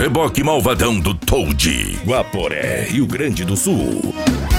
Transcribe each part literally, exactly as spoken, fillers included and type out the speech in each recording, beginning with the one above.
reboque malvadão do Toad, Guaporé, Rio Grande do Sul.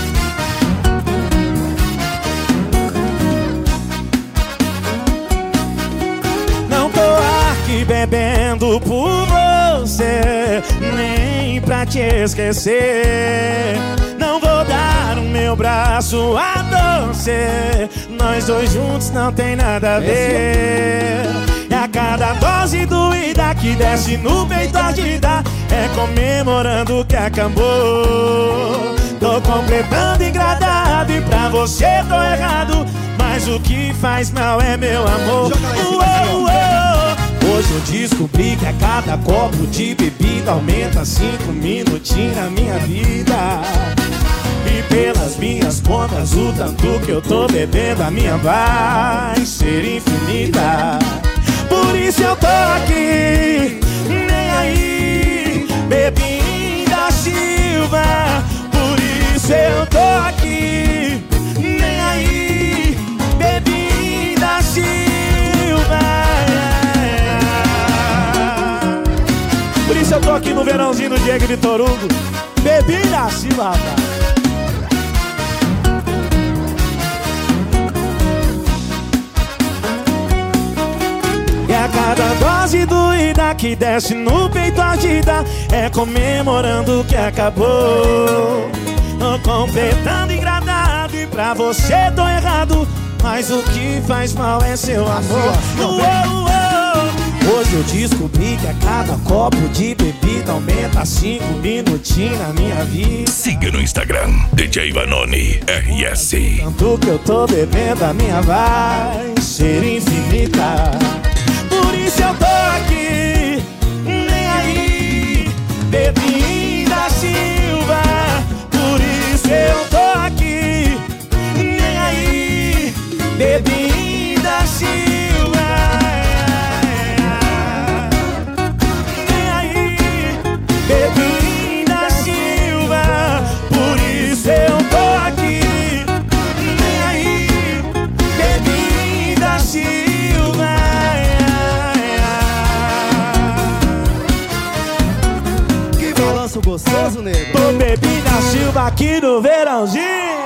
Não tô aqui bebendo por você, nem pra te esquecer. Não vou dar o meu braço a você, nós dois juntos não tem nada a ver. E a cada dose doída que desce no peito a te dar, é comemorando que acabou. Tô completando engradado e pra você tô errado, mas o que faz mal é meu amor. Uou, uou. Hoje eu descobri que a cada copo de bebida aumenta cinco minutinhos na minha vida. E pelas minhas contas, o tanto que eu tô bebendo, a minha vai ser infinita. Por isso eu tô aqui, nem aí, bebida Silva. Por isso eu tô aqui, nem aí, bebida Silva. Por isso eu tô aqui no verãozinho do Diego e Vitor Hugo, bebida Silva. E a cada dose doída que desce no peito agita, é comemorando que acabou. Tô completando engradado e pra você tô errado, mas o que faz mal é seu amor. Uou, uou. Hoje eu descobri que a cada copo de bebida aumenta cinco minutinhos na minha vida. Siga no Instagram, D J Vanoni R S. Tanto que eu tô bebendo, a minha vai ser infinita. Por isso eu tô aqui, nem aí, bebida Silva. Por isso eu tô aqui, nem aí, bebida Silva. Nem aí, bebida Silva. Por isso eu tô aqui, nem aí, bebida Silva. Gostoso, nego. Tô bebida Silva aqui no verãozinho.